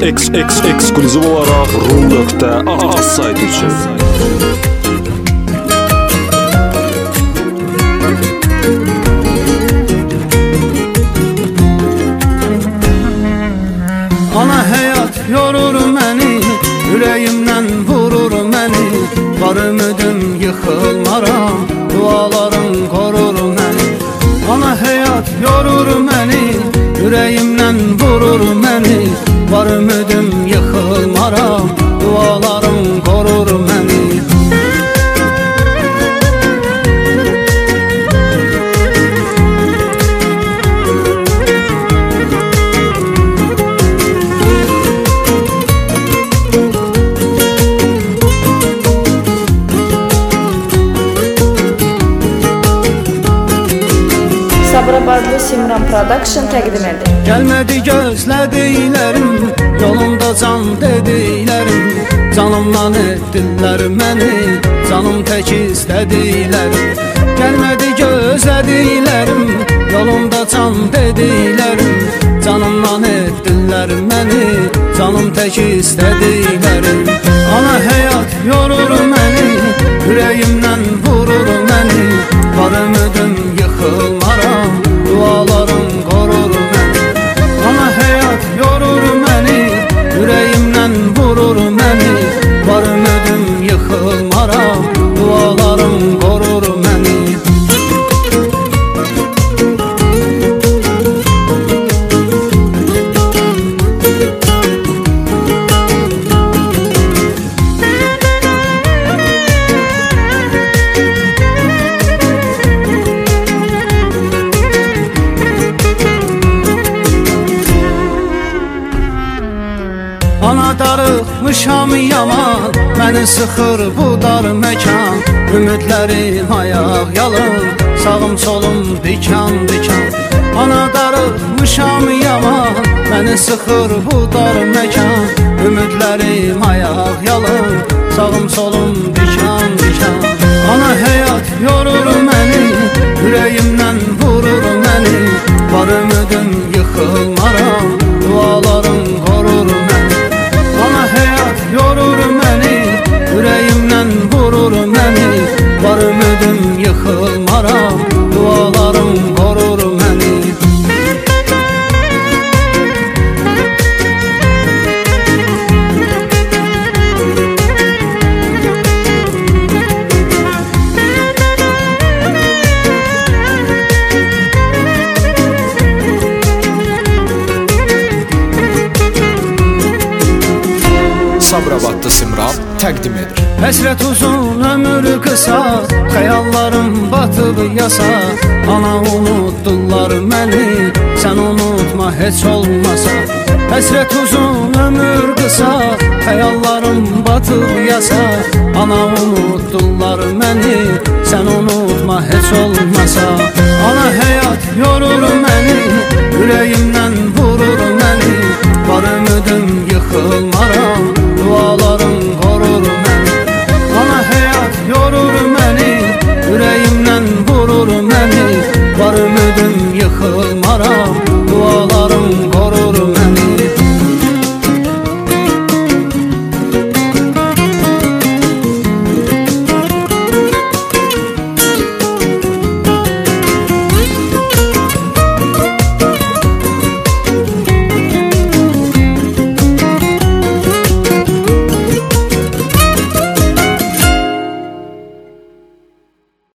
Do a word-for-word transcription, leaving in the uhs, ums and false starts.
eks eks ekskluziv olaraq rum nöqtə az sayt üçün. Ana həyat yorur məni, ürəyimdən vurur məni. Var ümidim yıxılmaram, dualarım qorur məni. Ana həyat yorur məni, ürəyimdən vurur məni. Var ümidim yıxılmaram, dualarım qorur məni. Sabirabadlı Simran Production təqdim edir. Gəlmədi gözlədiklərim, yolumda can dediklərim. Canımdan etdilər məni, canım tək istədiklərim. Gəlmədi gözlədiklərim, yolumda can dediklərim. Canımdan etdilər məni, canım tək istədiklərim. Ana həyat yorur məni, ürəyimdən vurur məni. Var ümidim yıxılmaram, dualarım qorur məni. Ana həyat yorur məni, ürəyimdən vurur məni. Var ümidim yıxılmaram, dualarım qorur məni. Ana darıxmışam yaman, məni sıxır bu dar məkan. Ümidlərim ayaq yalın, sağım solum dikan dikan. Ana darıxmışam yaman, məni sıxır bu dar məkan. Ümidlərim ayaq yalın, sağım solum dikan dikan. Ana həyat yorur məni, ürəyimdən vurur məni. Var ümidim yıxılmaram, dualarım qorur məni. Ana həyat yorur məni, ürəyimdən vurur məni. Var ümidim yıxılmaram, dualarım qorur məni. Sabirabadlı Simran təqdim edir. Həsrət uzun, ömür qısa, xəyallarım batıb yasa. Ana unutdular məni, sən unutma heç olmasa. Həsrət uzun, ömür qısa, xəyallarım batıb yasa. Ana unutdular məni, sən unutma heç olmasa. Ana həyat yorur məni, ürəyimdən vurur